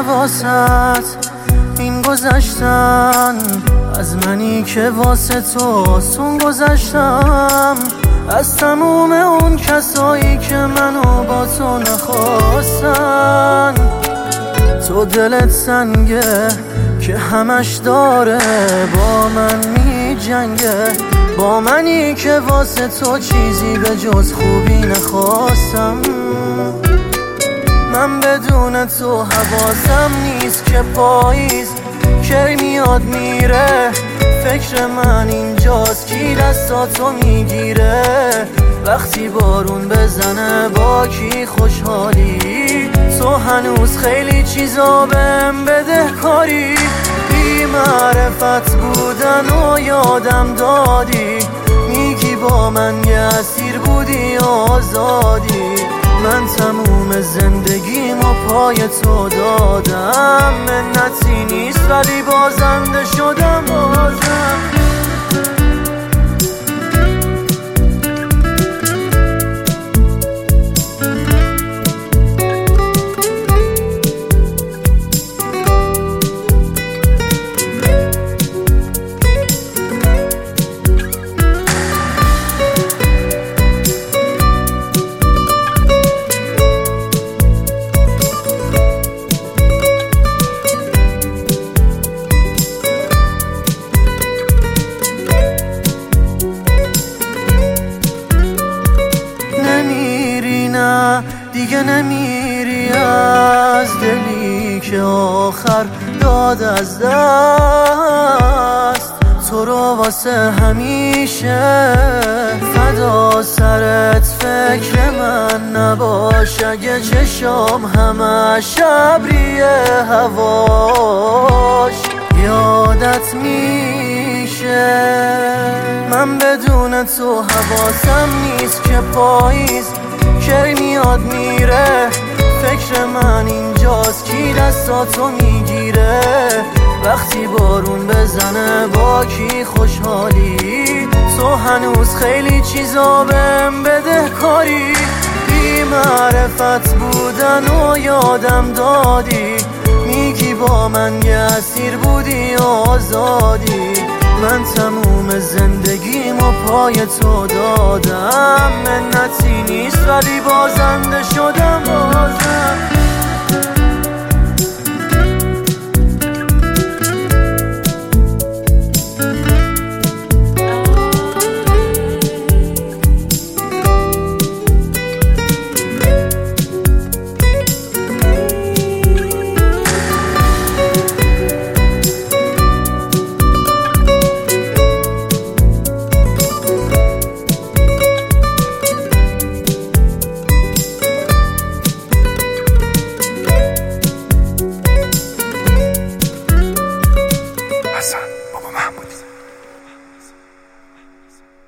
واسط این گذشتن، از منی که واسه تو سون گذشتم، از تموم اون کسایی که منو با تو نخواستن. تو دلت سنگه که همش داره با من می جنگه، با منی که واسه تو چیزی به جز خوبی نخواستم. من بدون تو حواسم نیست که پاییز کی میاد میره، فکر من اینجاست کی دستاتو میگیره، وقتی بارون بزنه با کی خوشحالی، تو هنوز خیلی چیزا بهم بده کاری، بی معرفت بودن و یادم دادی، میگی با من یه اسیر بودی آزادی، من تموم زندگیمو پای تو دادم، منتی نیست ولی بازنده شدم بازم. دیگه نمیری از دلی که آخر داد از دست، تو رو واسه همیشه فدا سرت فکر من نباش، اگه چشام همه شبریه هواش یادت میشه. من بدون تو حواسم نیست که پاییز کی میاد میره، فکر من اینجاست کی دستاتو میگیره، وقتی بارون بزنه با کی خوشحالی، تو هنوز خیلی چیزا بهم بده کاری، بی معرفت بودن و یادم دادی، میگی با من یه اسیر بودی آزادی، من تموم زندگیمو پای تو دادم،